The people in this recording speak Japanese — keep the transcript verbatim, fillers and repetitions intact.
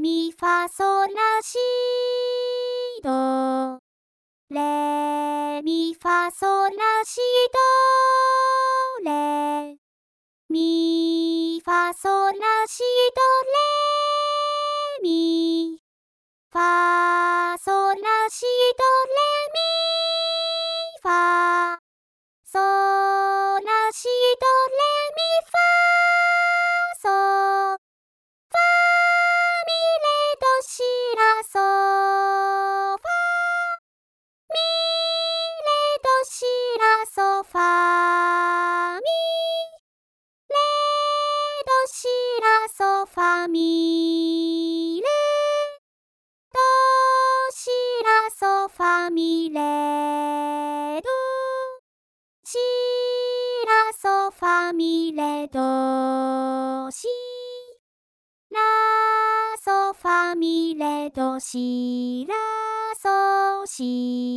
ミファソラシドレミファソラシドレミファソラシドレミファソラシドレミファソラシドレミファソファミレドシラソファミレドシラソファミレドシラソファミレドシラソファミレドシラソファミレドシラソファミレドシラソシ